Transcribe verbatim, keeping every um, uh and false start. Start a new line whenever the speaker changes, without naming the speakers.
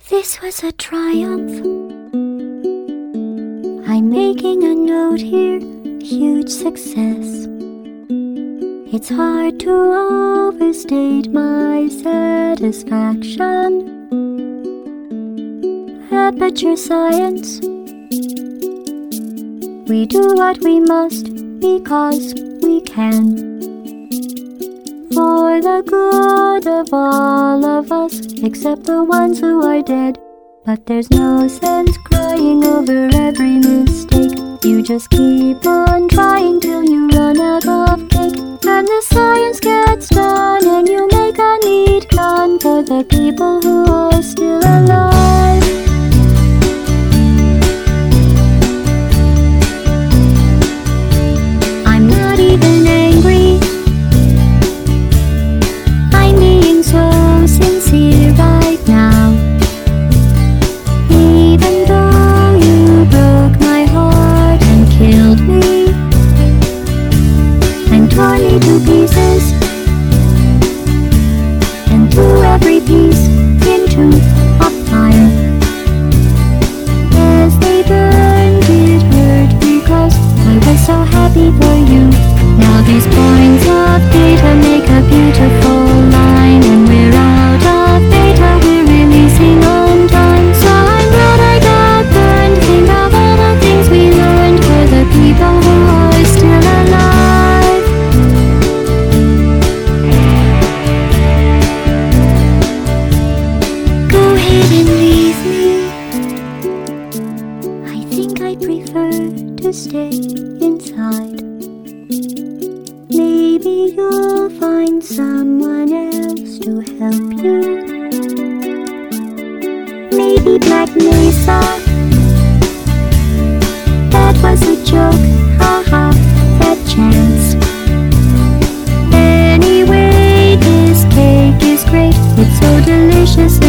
This was a triumph. I'm making a note here, huge success. It's hard to overstate my satisfaction. Aperture science. We do what we must because we can. For the good of all of us, except the ones who are dead. But there's no sense crying over every mistake. You just keep on trying till you run out of cake. And the science gets done and you make a neat gun for the people who are still alive. I'm not even angry. I'm being so sincere right now. Even though you broke my heart and killed me and tore me to pieces and threw every piece into a fire. As they burned, it hurt because I was so happy for you. Now these points of data make a beautiful line. When we're out of data, we're releasing on time. So I'm glad I got burned. Think of all the things we learned for the people who are still alive. Go ahead and leave me. I think I'd prefer to stay inside. Maybe you'll find someone else to help you. Maybe Black Mesa. That was a joke, haha, that chance. Anyway, this cake is great. It's so delicious.